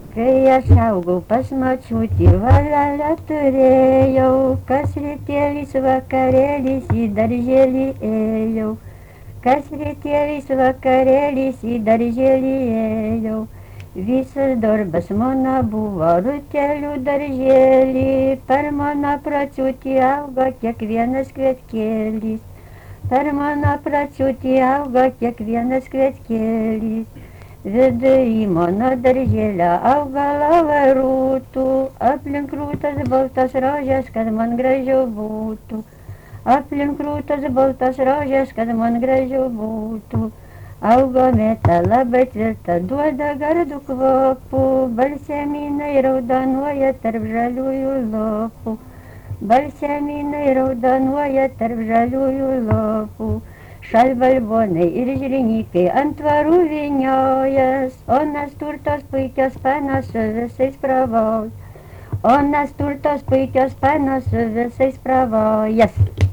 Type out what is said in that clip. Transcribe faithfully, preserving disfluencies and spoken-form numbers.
Kai aš augau pas močiutį, valelę turėjau, kas rytėlis vakarėlis į darželį ėjau, kas rytėlis vakarėlis į darželį ėjau. Visas darbas mano buvo rutelių darželį, per mano pračiutį augo kiekvienas kvietkėlis, per mano pračiutį augo kiekvienas kvietkėlis. Vidury mano darželio auga lava rūtų, aplink rūtas baltas rožės, kad man gražiau būtų, aplink rūtas baltas rožės, kad man gražiau būtų. Augo mėta labai tvirta, duoda gardų kvapų, balsėmynai raudonuoja tarp žaliųjų lopų, balsėmynai raudonuoja tarp žaliųjų lopų. Šalbalbonai ir žirnikai ant tvarų vyniojas, onas turtos puikios panos su visais pravojas, onas turtos puikios panos su visais pravojas.